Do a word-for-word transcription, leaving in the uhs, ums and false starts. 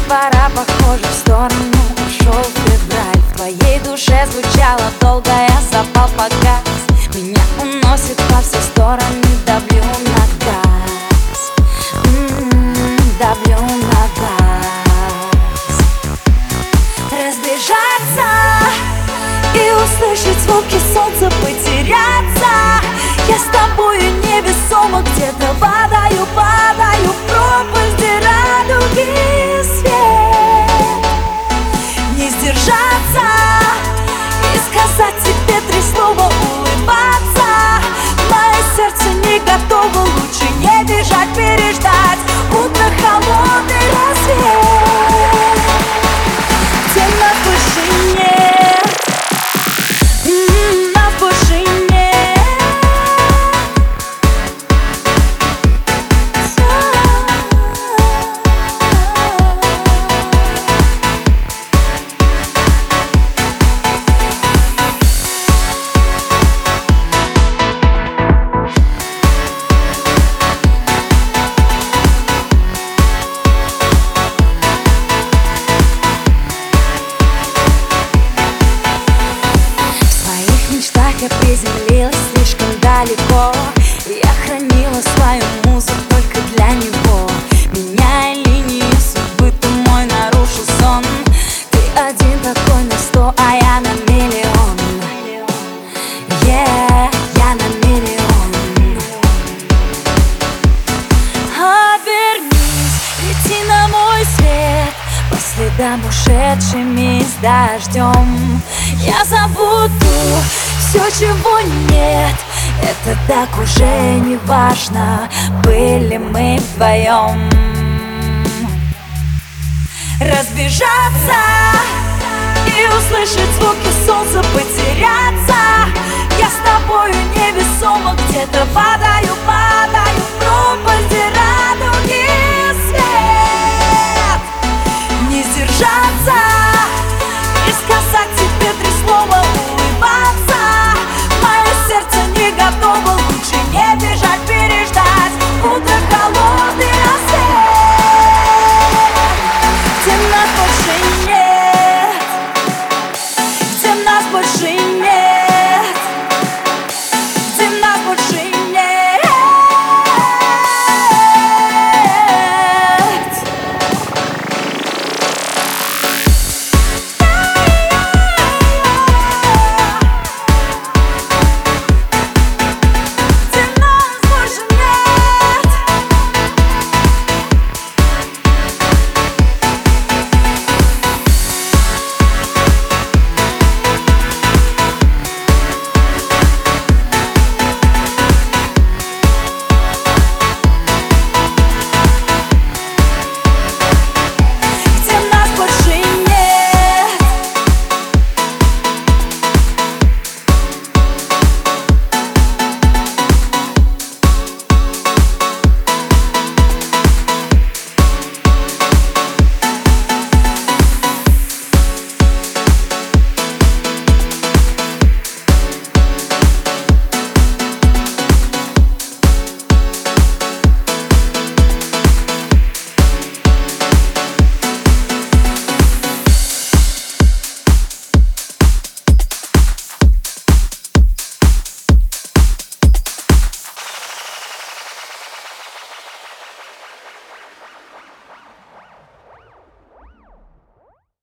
Пора, похоже, в сторону ушел февраль. В твоей душе звучало долго, я запал погас. Меня уносит во все стороны, давлю на газ. М-м-м, давлю на газ. Разбежаться и услышать звуки солнца, потеряться. Я с тобою невесомо где-то падаю, падаю в пропасть, где радуги и свет. Не сдержаться и сказать тебе три слова, улыбаться. Мое сердце не готово, лучше не бежать, переждать утро, холодный рассвет. Где нас больше нет, м-м, нас больше нет. Я приземлилась слишком далеко. Я хранила свою музыку только для него. Меняя линии судьбы, ты мой нарушил сон. Ты один такой на сто, а я на миллион. Yeah, я на миллион. Обернись, лети на мой свет, по следам, ушедшими с дождем. Я забуду все, чего нет, это так уже не важно. Были мы вдвоем. Разбежаться и услышать звуки солнца, потеряться. Я с тобою невесомо где-то падаю, падаю в пропасть, где радуга